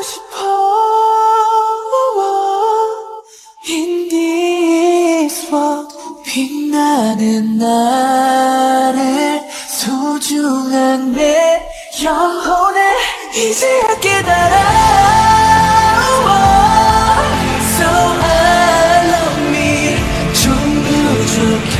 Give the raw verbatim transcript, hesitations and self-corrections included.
싶어 In this world 빛나는 나를 소중한 내 영혼에 이제야 깨달아 So I love me 좀 부족해